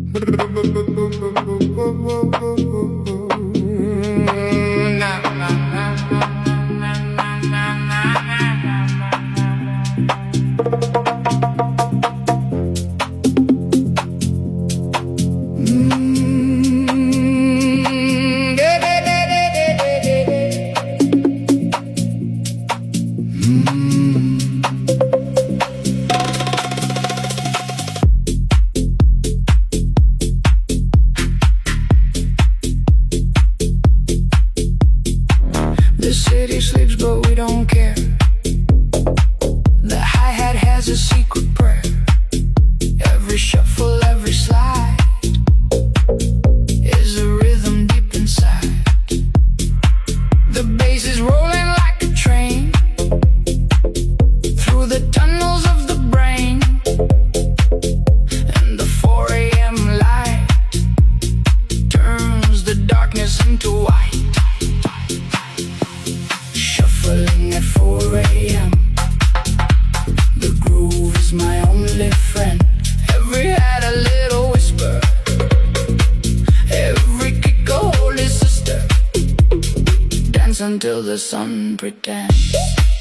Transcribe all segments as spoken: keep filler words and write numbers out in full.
Until the sun pretends.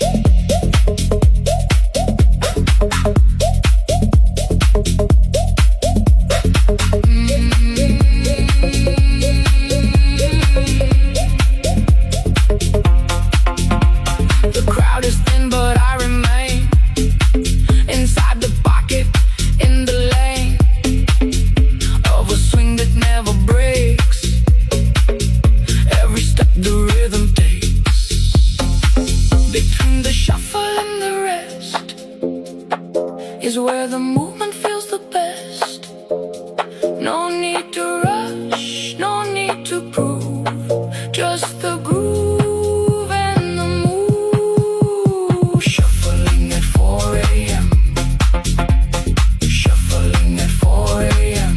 The crowd is thin, but I remain inside the pocket, in the lane of a swing that never breaks. Every step the rhythm takes. Between the shuffle and the rest is where the movement feels the best. No need to rush, no need to prove, just the groove and the move. Shuffling at four a.m. Shuffling at four a.m.